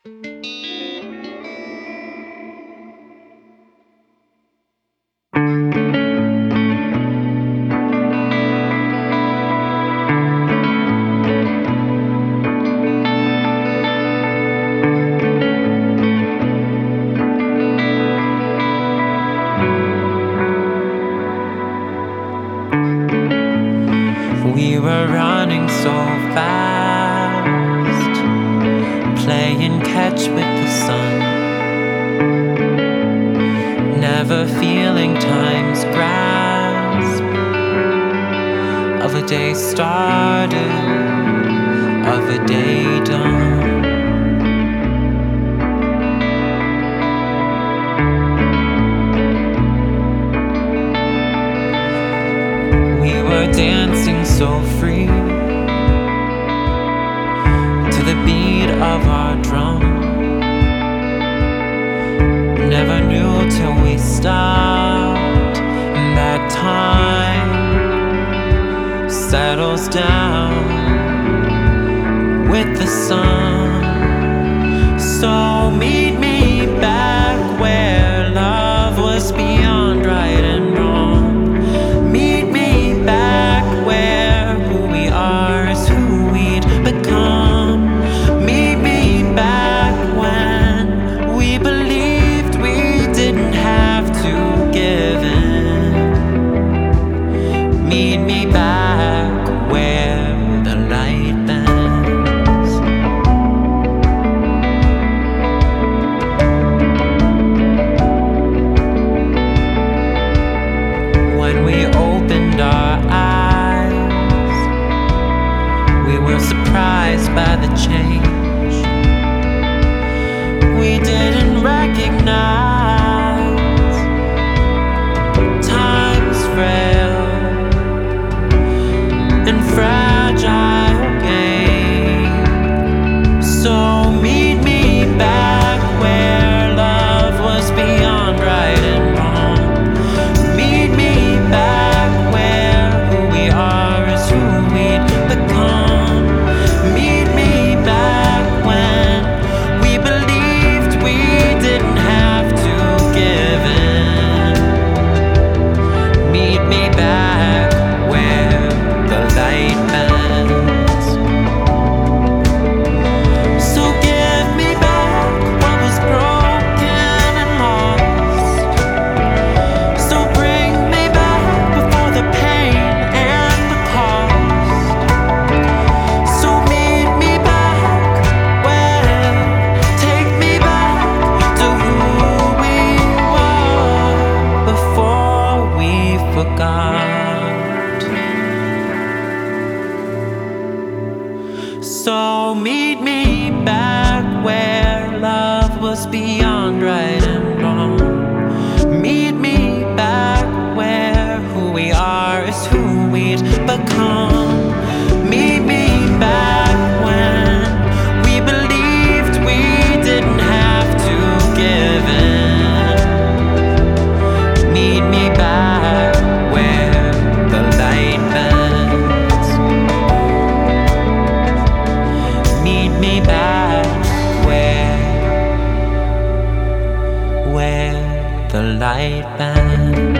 We were running so fast, playing catch with the sun, never feeling time's grasp of a day started, of a day done. We were dancing so free to the beat of our drum. Never knew till we stopped, and that time settles down with the sun. So meet me back where love was beyond right and wrong. Meet me back where who we are is who we'd become. Meet me back when we believed we didn't have to give in. Meet me back where the light bends. When we opened our eyes, we were surprised by the change. We didn't recognize time's frail and fragile game. So meet me back where love was beyond right and wrong. Meet me back where who we are is who we'd become. Meet me back when we believed we didn't have to give in. Meet me back where the light bends. So give me back what was broken and lost. So bring me back before the pain and the cost. So meet me back where, take me back to who we were before we forgot. So meet me back where love was beyond right and wrong. Meet me back where who we are is who we'd become. Meet me back when we believed we didn't have to give in. Meet me back where the light bends. Meet me back where the light bends.